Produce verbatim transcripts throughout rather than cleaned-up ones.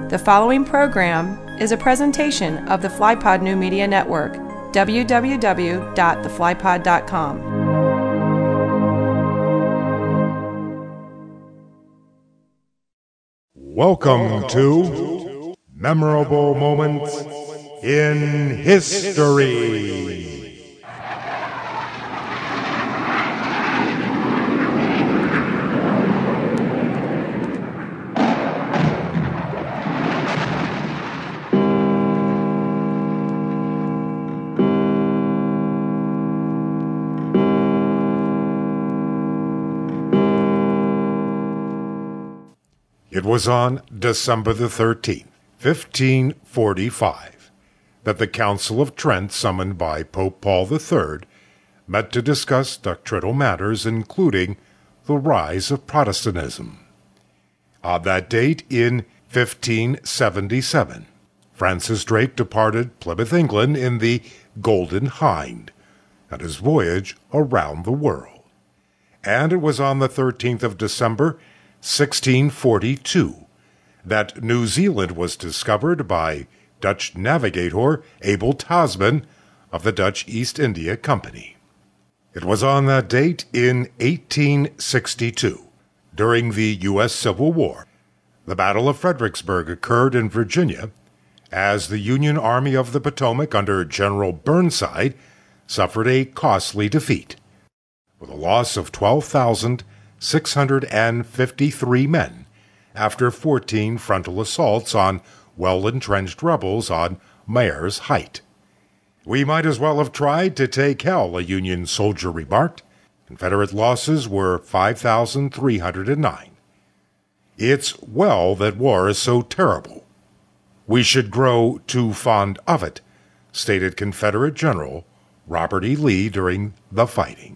The following program is a presentation of the FlyPod New Media Network, w w w dot the fly pod dot com. Welcome to Memorable Moments in History. It was on December the thirteenth, fifteen forty-five, that the Council of Trent, summoned by Pope Paul the Third, met to discuss doctrinal matters including the rise of Protestantism. On that date in fifteen seventy-seven, Francis Drake departed Plymouth, England in the Golden Hind on his voyage around the world. And it was on the thirteenth of December, sixteen forty-two, that New Zealand was discovered by Dutch navigator Abel Tasman of the Dutch East India Company. It was on that date in eighteen sixty-two, during the U S Civil War, the Battle of Fredericksburg occurred in Virginia, as the Union Army of the Potomac under General Burnside suffered a costly defeat, with a loss of twelve thousand six hundred fifty-three men after fourteen frontal assaults on well-entrenched rebels on Mayer's Height. "We might as well have tried to take hell," a Union soldier remarked. Confederate losses were five thousand three hundred nine. "It's well that war is so terrible. We should grow too fond of it," stated Confederate General Robert E. Lee during the fighting.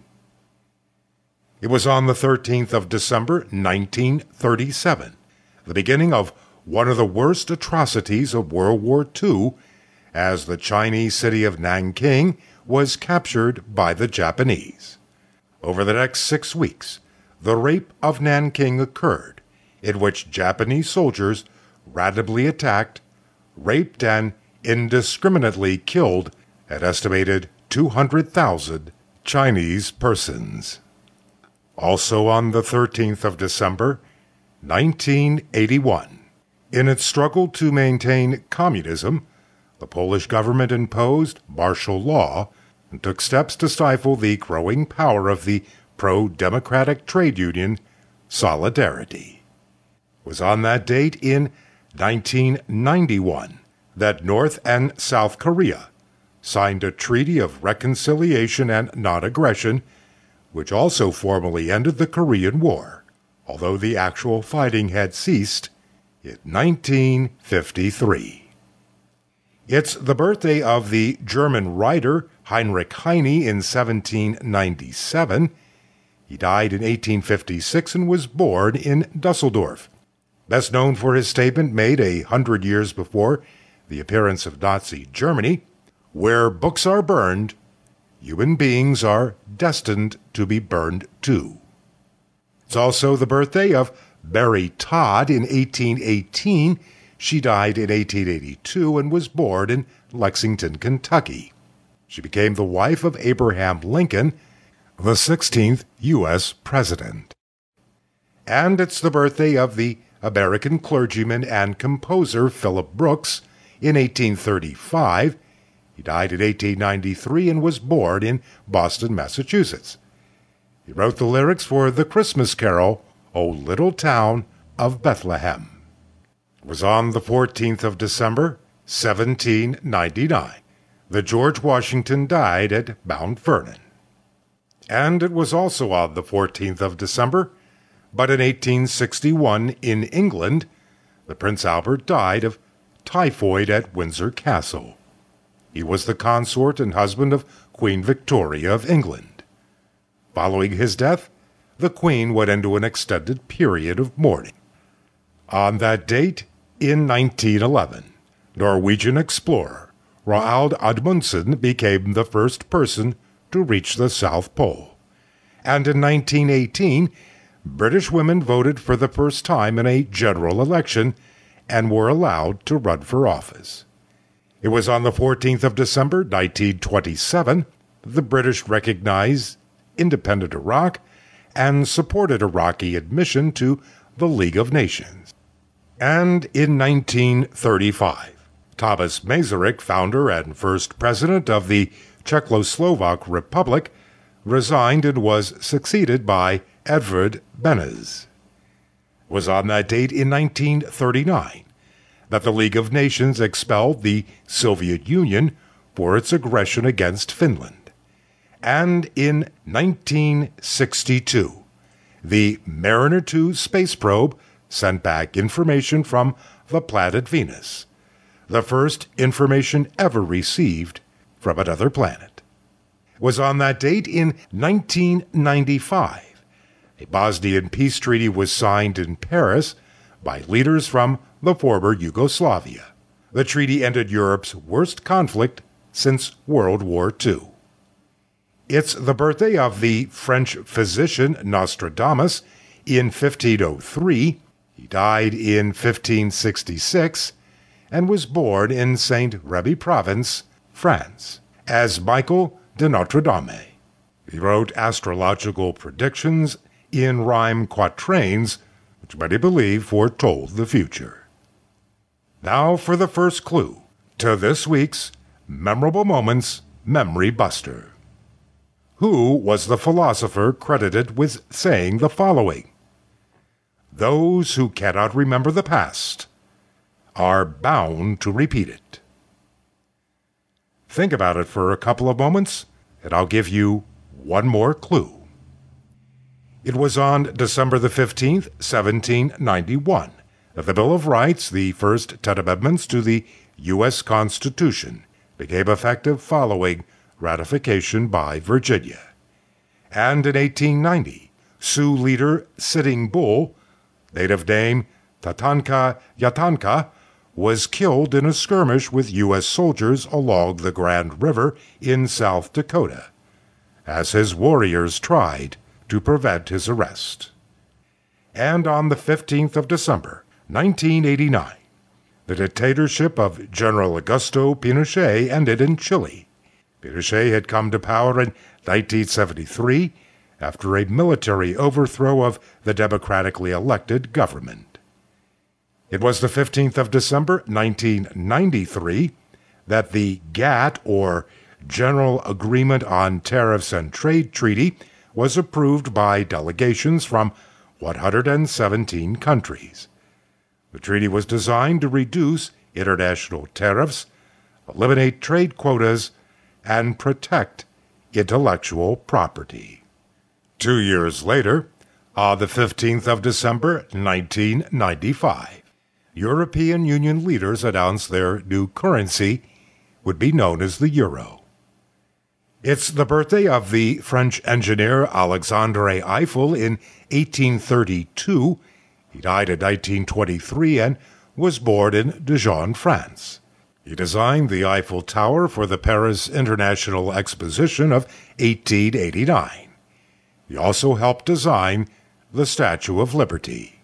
It was on the thirteenth of December, nineteen thirty-seven, the beginning of one of the worst atrocities of World War Two, as the Chinese city of Nanking was captured by the Japanese. Over the next six weeks, the Rape of Nanking occurred, in which Japanese soldiers randomly attacked, raped, and indiscriminately killed an estimated two hundred thousand Chinese persons. Also on the thirteenth of December, nineteen eighty-one, in its struggle to maintain communism, the Polish government imposed martial law and took steps to stifle the growing power of the pro-democratic trade union Solidarity. It was on that date in nineteen ninety-one that North and South Korea signed a treaty of reconciliation and non-aggression, which also formally ended the Korean War, although the actual fighting had ceased in nineteen fifty-three. It's the birthday of the German writer Heinrich Heine in seventeen ninety-seven. He died in eighteen fifty-six and was born in Dusseldorf, best known for his statement made a hundred years before the appearance of Nazi Germany, "Where books are burned, human beings are destined to be burned too." It's also the birthday of Mary Todd in eighteen eighteen. She died in eighteen eighty-two and was born in Lexington, Kentucky. She became the wife of Abraham Lincoln, the sixteenth U S President. And it's the birthday of the American clergyman and composer Philip Brooks in eighteen thirty-five. He died in eighteen ninety-three and was born in Boston, Massachusetts. He wrote the lyrics for the Christmas carol, "O Little Town of Bethlehem." It was on the fourteenth of December, seventeen ninety-nine, that George Washington died at Mount Vernon. And it was also on the fourteenth of December, but in eighteen sixty-one in England, the Prince Albert died of typhoid at Windsor Castle. He was the consort and husband of Queen Victoria of England. Following his death, the Queen went into an extended period of mourning. On that date, in nineteen eleven, Norwegian explorer Roald Amundsen became the first person to reach the South Pole. And in nineteen eighteen, British women voted for the first time in a general election and were allowed to run for office. It was on the fourteenth of December, nineteen twenty-seven, that the British recognized independent Iraq and supported Iraqi admission to the League of Nations. And in nineteen thirty-five, Thomas Masaryk, founder and first president of the Czechoslovak Republic, resigned and was succeeded by Edvard Beneš. It was on that date in nineteen thirty-nine that the League of Nations expelled the Soviet Union for its aggression against Finland. And in nineteen sixty-two, the Mariner two space probe sent back information from the planet Venus, the first information ever received from another planet. It was on that date in nineteen ninety-five, a Bosnian peace treaty was signed in Paris by leaders from the former Yugoslavia. The treaty ended Europe's worst conflict since World War Two. It's the birthday of the French physician Nostradamus in fifteen oh three. He died in fifteen sixty-six and was born in Saint Remy Province, France, as Michael de Notre Dame. He wrote astrological predictions in rhyme quatrains, which many believe foretold the future. Now for the first clue to this week's Memorable Moments Memory Buster. Who was the philosopher credited with saying the following? Those who cannot remember the past are bound to repeat it. Think about it for a couple of moments, and I'll give you one more clue. It was on December the fifteenth, seventeen ninety-one, that the Bill of Rights, the first ten amendments to the U S Constitution, became effective following ratification by Virginia. And in eighteen ninety, Sioux leader Sitting Bull, native name Tatanka Yatanka, was killed in a skirmish with U S soldiers along the Grand River in South Dakota, as his warriors tried to prevent his arrest. And on the fifteenth of December, nineteen eighty-nine, the dictatorship of General Augusto Pinochet ended in Chile. Pinochet had come to power in nineteen seventy-three after a military overthrow of the democratically elected government. It was the fifteenth of December, nineteen ninety-three, that the GATT, or General Agreement on Tariffs and Trade Treaty, was approved by delegations from one hundred seventeen countries. The treaty was designed to reduce international tariffs, eliminate trade quotas, and protect intellectual property. Two years later, on the fifteenth of December, nineteen ninety-five, European Union leaders announced their new currency would be known as the euro. It's the birthday of the French engineer Alexandre Eiffel in eighteen thirty-two. He died in nineteen twenty-three and was born in Dijon, France. He designed the Eiffel Tower for the Paris International Exposition of eighteen eighty-nine. He also helped design the Statue of Liberty.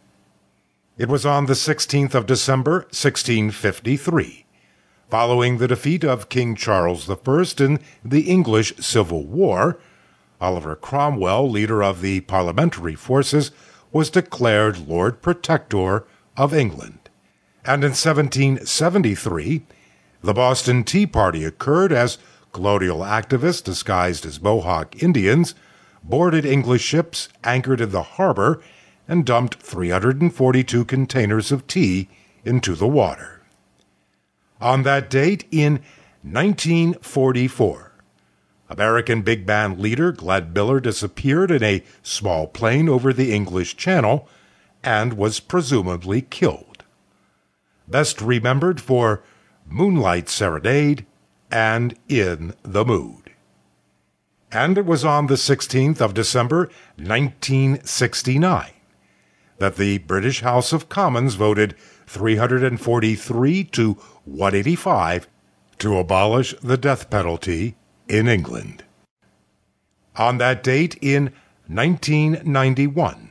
It was on the sixteenth of December, sixteen fifty-three. Following the defeat of King Charles the First in the English Civil War, Oliver Cromwell, leader of the parliamentary forces, was declared Lord Protector of England. And in seventeen seventy-three, the Boston Tea Party occurred as colonial activists disguised as Mohawk Indians boarded English ships anchored in the harbor and dumped three hundred forty-two containers of tea into the water. On that date in nineteen forty-four, American big band leader Glenn Miller disappeared in a small plane over the English Channel and was presumably killed. Best remembered for Moonlight Serenade and In the Mood. And it was on the sixteenth of December, nineteen sixty-nine, that the British House of Commons voted three hundred forty-three to one eighty-five to abolish the death penalty in England. On that date in nineteen ninety-one,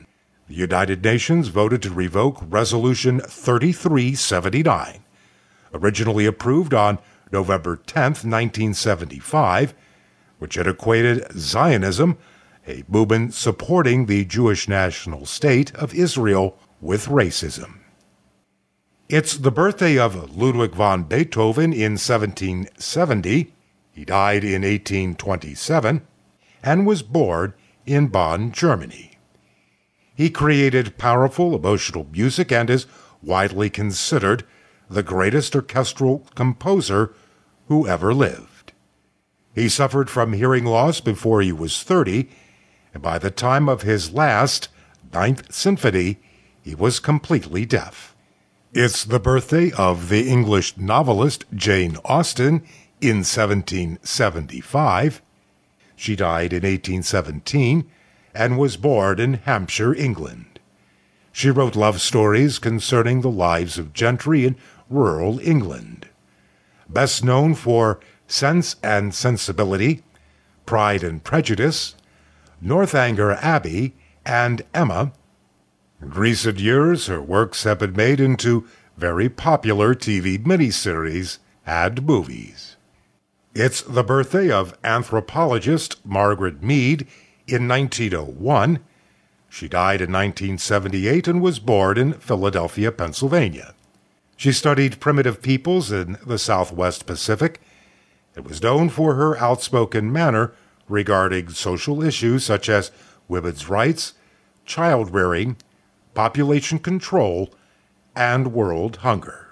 The United Nations voted to revoke Resolution thirty-three seventy-nine, originally approved on November tenth, nineteen seventy-five, which had equated Zionism, a movement supporting the Jewish national state of Israel, with racism. It's the birthday of Ludwig van Beethoven in seventeen seventy. He died in eighteen twenty-seven and was born in Bonn, Germany. He created powerful emotional music and is widely considered the greatest orchestral composer who ever lived. He suffered from hearing loss before he was thirty, and by the time of his last, Ninth Symphony, he was completely deaf. It's the birthday of the English novelist Jane Austen in seventeen seventy-five. She died in eighteen seventeen and was born in Hampshire, England. She wrote love stories concerning the lives of gentry in rural England. Best known for Sense and Sensibility, Pride and Prejudice, Northanger Abbey, and Emma. In recent years, her works have been made into very popular T V miniseries and movies. It's the birthday of anthropologist Margaret Mead in nineteen oh one. She died in nineteen seventy-eight and was born in Philadelphia, Pennsylvania. She studied primitive peoples in the Southwest Pacific and was known for her outspoken manner regarding social issues such as women's rights, child-rearing, population control, and world hunger.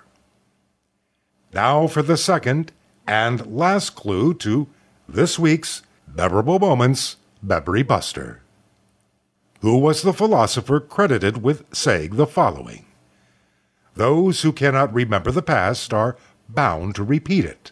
Now for the second and last clue to this week's Memorable Moments Memory Buster. Who was the philosopher credited with saying the following? Those who cannot remember the past are bound to repeat it.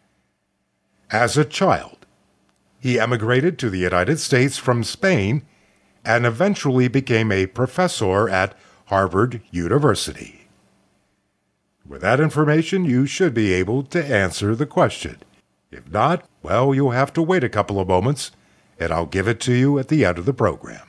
As a child, he emigrated to the United States from Spain and eventually became a professor at Harvard University. With that information, you should be able to answer the question. If not, well, you'll have to wait a couple of moments, and I'll give it to you at the end of the program.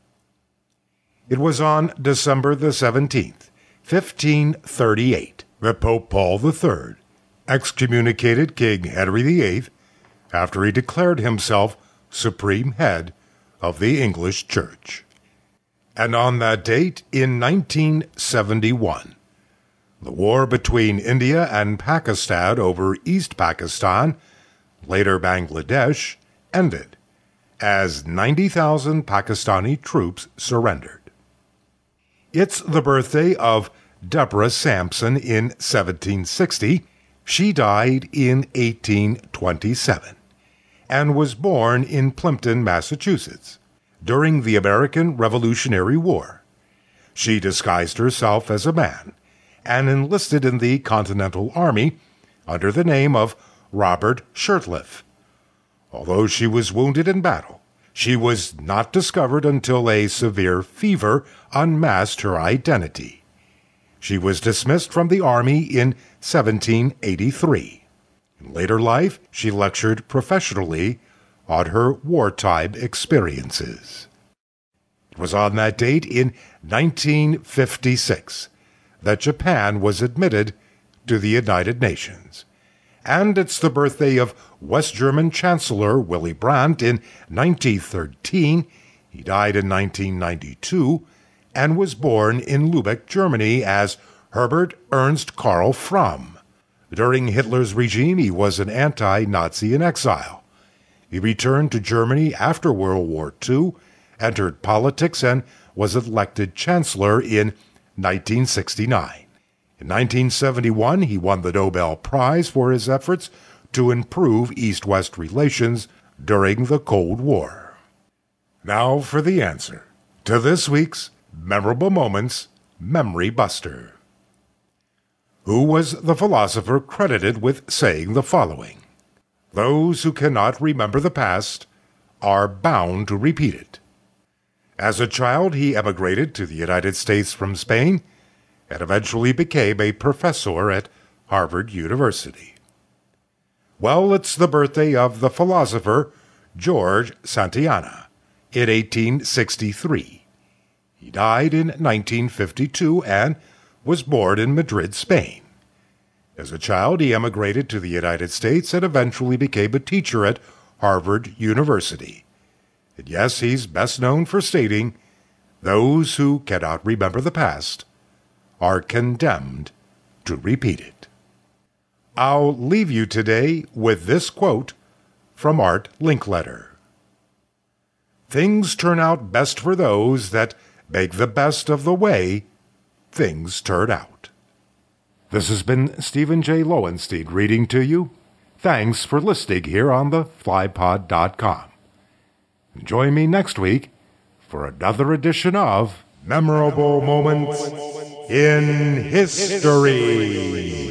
It was on December the seventeenth, fifteen thirty-eight, that Pope Paul the Third excommunicated King Henry the Eighth after he declared himself supreme head of the English Church. And on that date, in nineteen seventy-one, the war between India and Pakistan over East Pakistan, later Bangladesh, ended as ninety thousand Pakistani troops surrendered. It's the birthday of Deborah Sampson in seventeen sixty. She died in eighteen twenty-seven and was born in Plimpton, Massachusetts, during the American Revolutionary War. She disguised herself as a man and enlisted in the Continental Army under the name of Robert Shirtliff. Although she was wounded in battle, she was not discovered until a severe fever unmasked her identity. She was dismissed from the Army in seventeen eighty-three. In later life, she lectured professionally on her wartime experiences. It was on that date in nineteen fifty-six that Japan was admitted to the United Nations. And it's the birthday of West German Chancellor Willy Brandt in nineteen thirteen. He died in nineteen ninety-two and was born in Lübeck, Germany as Herbert Ernst Karl Fromm. During Hitler's regime, he was an anti-Nazi in exile. He returned to Germany after World War Two, entered politics, and was elected chancellor in nineteen sixty-nine. In nineteen seventy-one, he won the Nobel Prize for his efforts to improve East-West relations during the Cold War. Now for the answer to this week's Memorable Moments Memory Buster. Who was the philosopher credited with saying the following? Those who cannot remember the past are bound to repeat it. As a child, he emigrated to the United States from Spain and eventually became a professor at Harvard University. Well, it's the birthday of the philosopher George Santayana in eighteen sixty-three. He died in nineteen fifty-two and was born in Madrid, Spain. As a child, he emigrated to the United States and eventually became a teacher at Harvard University. And yes, he's best known for stating, "Those who cannot remember the past are condemned to repeat it." I'll leave you today with this quote from Art Linkletter. "Things turn out best for those that make the best of the way things turn out." This has been Stephen J. Lowenstein reading to you. Thanks for listening here on the fly pod dot com. Join me next week for another edition of Memorable Moments in History.